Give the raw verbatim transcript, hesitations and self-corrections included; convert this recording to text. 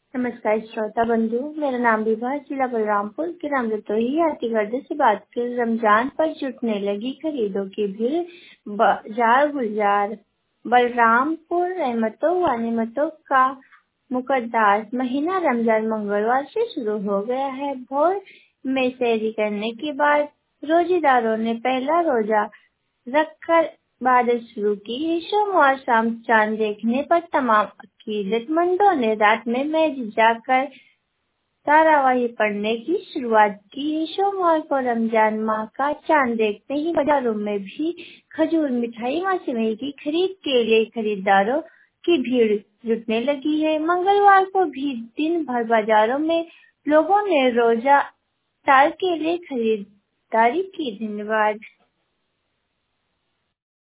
नमस्कार श्रोता बंधु, मेरा नाम विभा, जिला बलरामपुर के नाम रतोही हाथीगढ़ से बात कर। रमजान पर जुटने लगी खरीदों की भीड़, बाजार गुलजार बलरामपुर रहमतों व निमतों का मुकद्दस महीना रमजान मंगलवार से शुरू हो गया है। भोर में सैरी करने के बाद रोजेदारों ने पहला रोजा रखकर इबादत शुरू की। सोमवार शाम चांद देखने पर तमाम अकीदतमंदों ने रात में मस्जिद जाकर तारावाही पढ़ने की शुरुआत की। सोमवार को रमजान माह का चांद देखते ही बाजारों में भी खजूर, मिठाई व सेवई की खरीद के लिए खरीदारों की भीड़ जुटने लगी है। मंगलवार को भी दिन भर बाजारों में लोगों ने रोजा इफ्तार के लिए खरीदारी की। धन्यवाद।